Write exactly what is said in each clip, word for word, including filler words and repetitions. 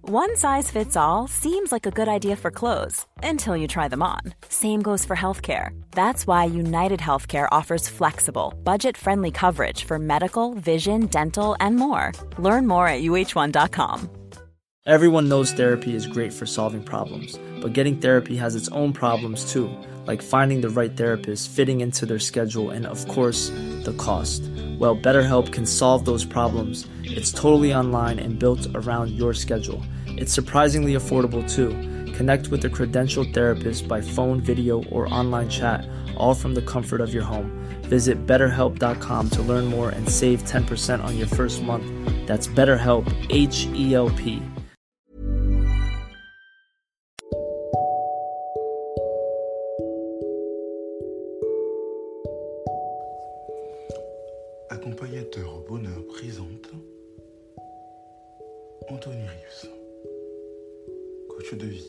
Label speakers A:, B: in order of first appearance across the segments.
A: One size fits all seems like a good idea for clothes until you try them on. Same goes for healthcare. That's why United Healthcare offers flexible, budget-friendly coverage for medical, vision, dental, and more. Learn more at U H one dot com.
B: Everyone knows therapy is great for solving problems, but getting therapy has its own problems too, like finding the right therapist, fitting into their schedule, and of course, the cost. Well, BetterHelp can solve those problems. It's totally online and built around your schedule. It's surprisingly affordable too. Connect with a credentialed therapist by phone, video, or online chat, all from the comfort of your home. Visit better help dot com to learn more and save ten percent on your first month. That's BetterHelp, H E L P.
C: Accompagnateur Bonheur présente Anthony Rius, coach de vie.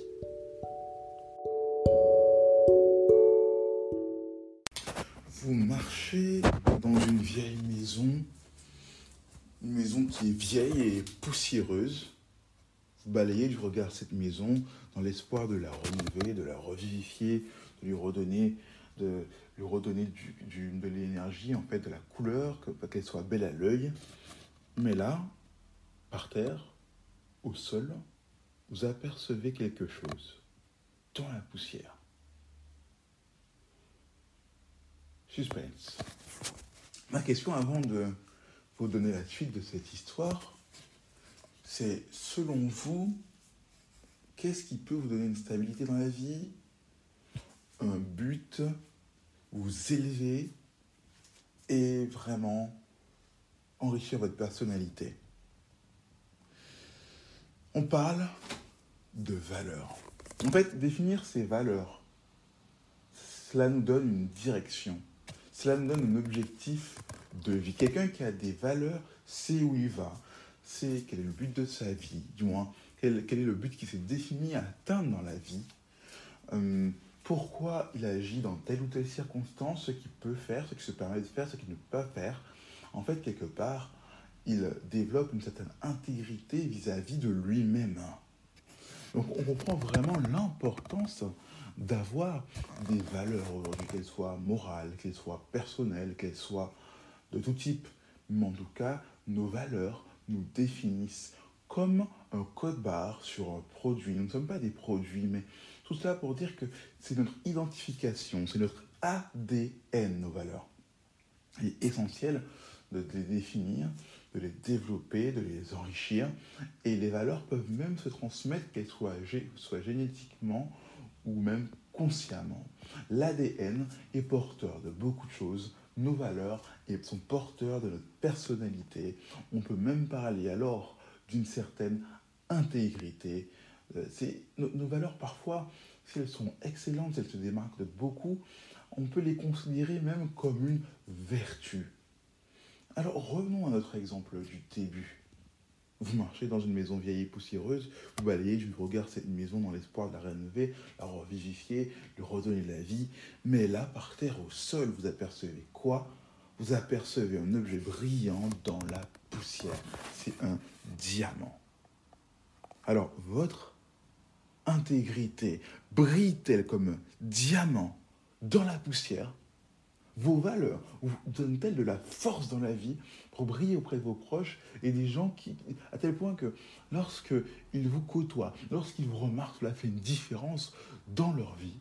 C: Vous marchez dans une vieille maison, une maison qui est vieille et poussiéreuse. Vous balayez du regard cette maison dans l'espoir de la renouveler, de la revivifier, de lui redonner, de lui redonner du, du, de l'énergie, en fait, de la couleur, que, qu'elle soit belle à l'œil. Mais là, par terre, au sol, vous apercevez quelque chose dans la poussière. Suspense. Ma question avant de vous donner la suite de cette histoire, c'est, selon vous, qu'est-ce qui peut vous donner une stabilité dans la vie, un but, vous élever et vraiment enrichir votre personnalité? On parle de valeurs. En fait, définir ces valeurs, cela nous donne une direction. Cela nous donne un objectif de vie. Quelqu'un qui a des valeurs sait où il va, sait quel est le but de sa vie, du moins, quel, quel est le but qui s'est défini à atteindre dans la vie, euh, pourquoi il agit dans telle ou telle circonstance, ce qu'il peut faire, ce qu'il se permet de faire, ce qu'il ne peut pas faire. En fait, quelque part, il développe une certaine intégrité vis-à-vis de lui-même. Donc, on comprend vraiment l'importance d'avoir des valeurs aujourd'hui, qu'elles soient morales, qu'elles soient personnelles, qu'elles soient de tout type. Mais en tout cas, nos valeurs nous définissent comme un code barre sur un produit. Nous ne sommes pas des produits, mais tout cela pour dire que c'est notre identification, c'est notre A D N, nos valeurs. Il est essentiel de les définir, de les développer, de les enrichir. Et les valeurs peuvent même se transmettre, qu'elles soient, soient génétiquement ou même consciemment. L'A D N est porteur de beaucoup de choses. Nos valeurs sont porteurs de notre personnalité. On peut même parler alors d'une certaine intégrité. C'est, nos, nos valeurs, parfois, si elles sont excellentes, si elles se démarquent de beaucoup, on peut les considérer même comme une vertu. Alors, revenons à notre exemple du début. Vous marchez dans une maison vieille et poussiéreuse, vous balayez du regard cette maison dans l'espoir de la rénover, la revivifier, lui redonner de la vie. Mais là, par terre, au sol, vous apercevez quoi ? Vous apercevez un objet brillant dans la poussière. C'est un diamant. Alors, votre intégrité brille-t-elle comme un diamant dans la poussière ? Vos valeurs vous donnent-elles de la force dans la vie pour briller auprès de vos proches et des gens qui, à tel point que lorsqu'ils vous côtoient, lorsqu'ils vous remarquent, cela fait une différence dans leur vie?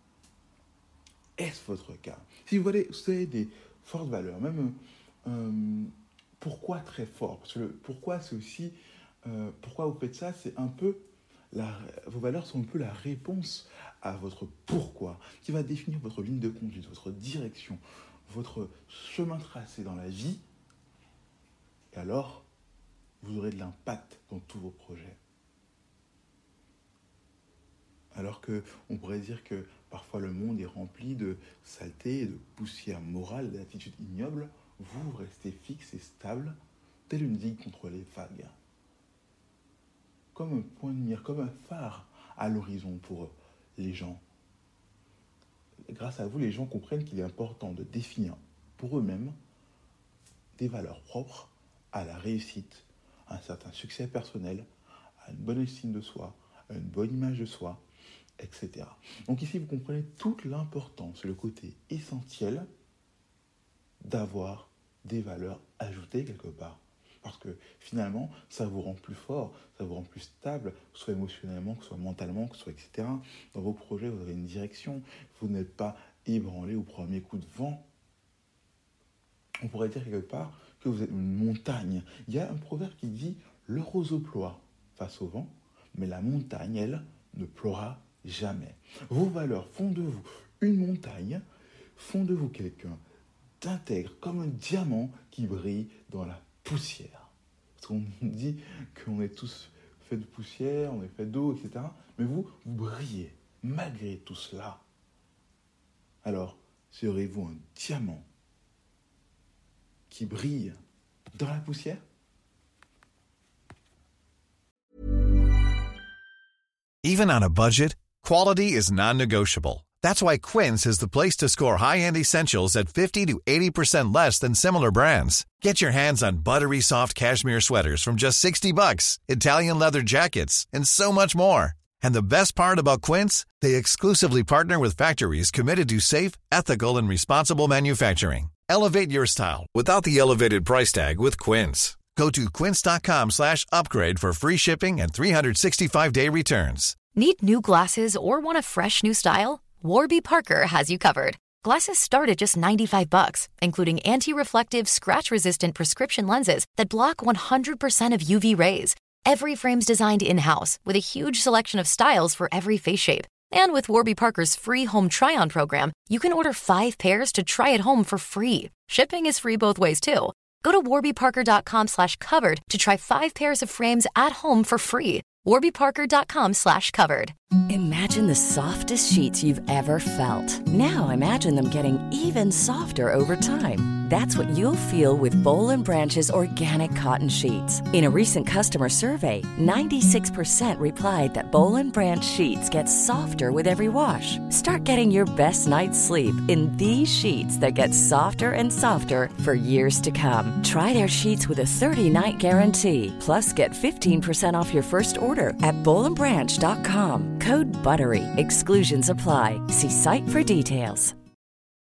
C: Est-ce votre cas? Si vous avez, vous avez des fortes valeurs, même euh, pourquoi très fort? Parce que le pourquoi, c'est aussi euh, pourquoi vous faites ça, c'est un peu la, vos valeurs sont un peu la réponse à votre pourquoi, qui va définir votre ligne de conduite, votre direction, votre chemin tracé dans la vie. Et alors, vous aurez de l'impact dans tous vos projets. Alors qu'on pourrait dire que parfois le monde est rempli de saleté, de poussière morale, d'attitudes ignobles, vous restez fixe et stable, tel une digue contre les vagues. Comme un point de mire, comme un phare à l'horizon pour les gens. Grâce à vous, les gens comprennent qu'il est important de définir pour eux-mêmes des valeurs propres à la réussite, à un certain succès personnel, à une bonne estime de soi, à une bonne image de soi, et cetera. Donc ici, vous comprenez toute l'importance, le côté essentiel d'avoir des valeurs ajoutées quelque part. Parce que finalement, ça vous rend plus fort, ça vous rend plus stable, que ce soit émotionnellement, que ce soit mentalement, que ce soit et cetera. Dans vos projets, vous avez une direction, vous n'êtes pas ébranlé au premier coup de vent. On pourrait dire quelque part que vous êtes une montagne. Il y a un proverbe qui dit « le roseau ploie face au vent, mais la montagne, elle, ne ploiera jamais. » Vos valeurs font de vous une montagne, font de vous quelqu'un d'intègre, comme un diamant qui brille dans la poussière. Parce qu'on dit qu'on est tous faits de poussière, on est fait d'eau, et cetera. Mais vous, vous brillez malgré tout cela. Alors, serez-vous un diamant qui brille dans la poussière?
D: Even on a budget, quality is non-negotiable. That's why Quince is the place to score high-end essentials at fifty to eighty percent less than similar brands. Get your hands on buttery soft cashmere sweaters from just sixty bucks, Italian leather jackets, and so much more. And the best part about Quince, they exclusively partner with factories committed to safe, ethical, and responsible manufacturing. Elevate your style without the elevated price tag with Quince. Go to quince.com slash upgrade for free shipping and three sixty-five day returns.
E: Need new glasses or want a fresh new style? Warby Parker has you covered. Glasses start at just ninety-five bucks, including anti-reflective, scratch-resistant prescription lenses that block one hundred percent of U V rays. Every frame's designed in-house with a huge selection of styles for every face shape. And with Warby Parker's free home try-on program, you can order five pairs to try at home for free. Shipping is free both ways, too. Go to warbyparker.com slash covered to try five pairs of frames at home for free. warbyparker.com slash covered.
F: Imagine the softest sheets you've ever felt. Now imagine them getting even softer over time. That's what you'll feel with Boll and Branch's organic cotton sheets. In a recent customer survey, ninety-six percent replied that Boll and Branch sheets get softer with every wash. Start getting your best night's sleep in these sheets that get softer and softer for years to come. Try their sheets with a thirty-night guarantee. Plus, get fifteen percent off your first order at boll and branch dot com. Code BUTTERY. Exclusions apply. See site for details.